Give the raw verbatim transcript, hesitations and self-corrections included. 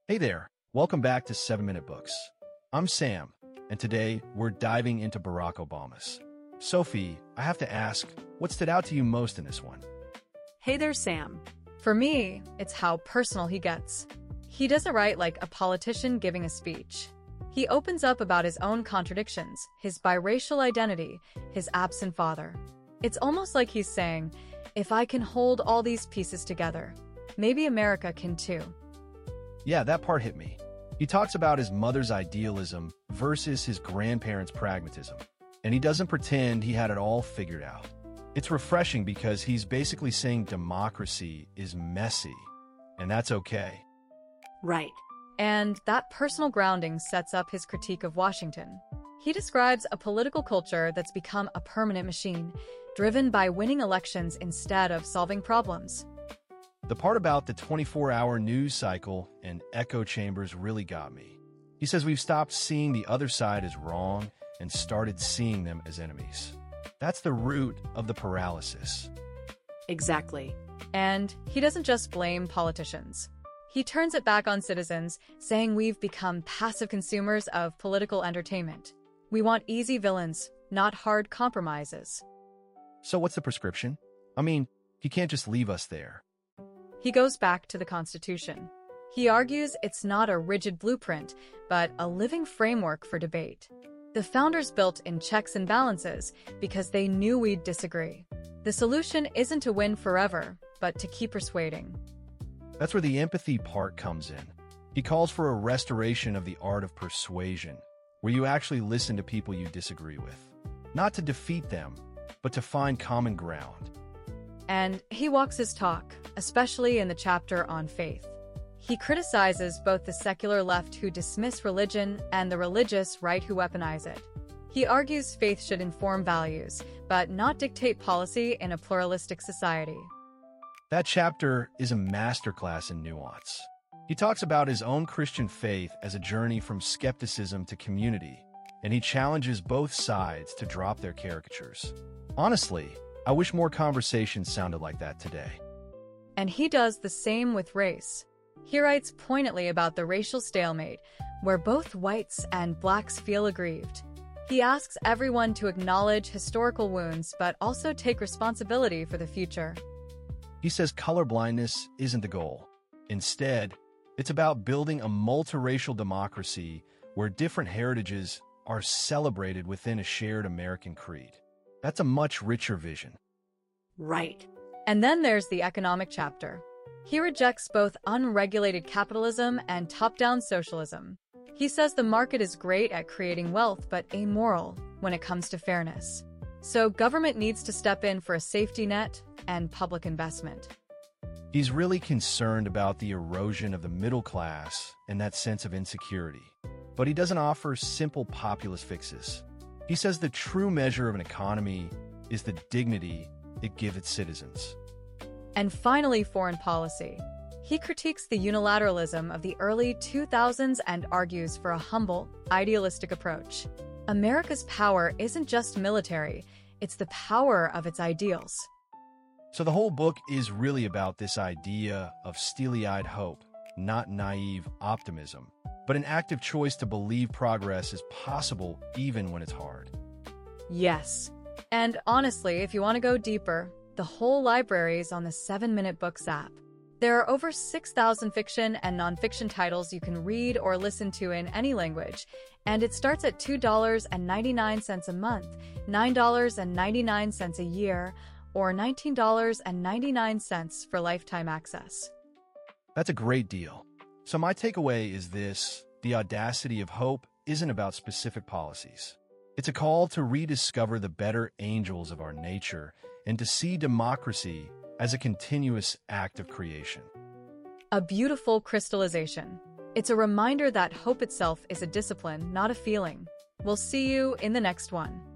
Hey there, welcome back to seven Minute Books. I'm Sam, and today we're diving into Barack Obama's. Sophie, I have to ask, what stood out to you most in this one? Hey there, Sam. For me, it's how personal he gets. He doesn't write like a politician giving a speech. He opens up about his own contradictions, his biracial identity, his absent father. It's almost like he's saying, if I can hold all these pieces together, maybe America can too. Yeah, that part hit me. He talks about his mother's idealism versus his grandparents' pragmatism, and he doesn't pretend he had it all figured out. It's refreshing because he's basically saying democracy is messy, and that's okay. Right. And that personal grounding sets up his critique of Washington. He describes a political culture that's become a permanent machine, driven by winning elections instead of solving problems. The part about the twenty-four hour news cycle and echo chambers really got me. He says we've stopped seeing the other side as wrong and started seeing them as enemies. That's the root of the paralysis. Exactly. And he doesn't just blame politicians. He turns it back on citizens, saying we've become passive consumers of political entertainment. We want easy villains, not hard compromises. So what's the prescription? I mean, he can't just leave us there. He goes back to the Constitution. He argues it's not a rigid blueprint, but a living framework for debate. The founders built in checks and balances because they knew we'd disagree. The solution isn't to win forever, but to keep persuading. That's where the empathy part comes in. He calls for a restoration of the art of persuasion, where you actually listen to people you disagree with. Not to defeat them, but to find common ground. And he walks his talk, especially in the chapter on faith. He criticizes both the secular left who dismiss religion and the religious right who weaponize it. He argues faith should inform values, but not dictate policy in a pluralistic society. That chapter is a masterclass in nuance. He talks about his own Christian faith as a journey from skepticism to community, and he challenges both sides to drop their caricatures. Honestly, I wish more conversations sounded like that today. And he does the same with race. He writes poignantly about the racial stalemate, where both whites and blacks feel aggrieved. He asks everyone to acknowledge historical wounds, but also take responsibility for the future. He says colorblindness isn't the goal. Instead, it's about building a multiracial democracy where different heritages are celebrated within a shared American creed. That's a much richer vision. Right. And then there's the economic chapter. He rejects both unregulated capitalism and top-down socialism. He says the market is great at creating wealth but amoral when it comes to fairness. So government needs to step in for a safety net and public investment. He's really concerned about the erosion of the middle class and that sense of insecurity. But he doesn't offer simple populist fixes. He says the true measure of an economy is the dignity it gives its citizens. And finally, foreign policy. He critiques the unilateralism of the early two thousands and argues for a humble, idealistic approach. America's power isn't just military, it's the power of its ideals. So the whole book is really about this idea of steely-eyed hope, not naive optimism, but an active choice to believe progress is possible even when it's hard. Yes. And honestly, if you want to go deeper, the whole library is on the seven Minute Books app. There are over six thousand fiction and nonfiction titles you can read or listen to in any language, and it starts at two dollars and ninety-nine cents a month, nine dollars and ninety-nine cents a year, or nineteen dollars and ninety-nine cents for lifetime access. That's a great deal. So my takeaway is this: the audacity of hope isn't about specific policies. It's a call to rediscover the better angels of our nature and to see democracy as a continuous act of creation. A beautiful crystallization. It's a reminder that hope itself is a discipline, not a feeling. We'll see you in the next one.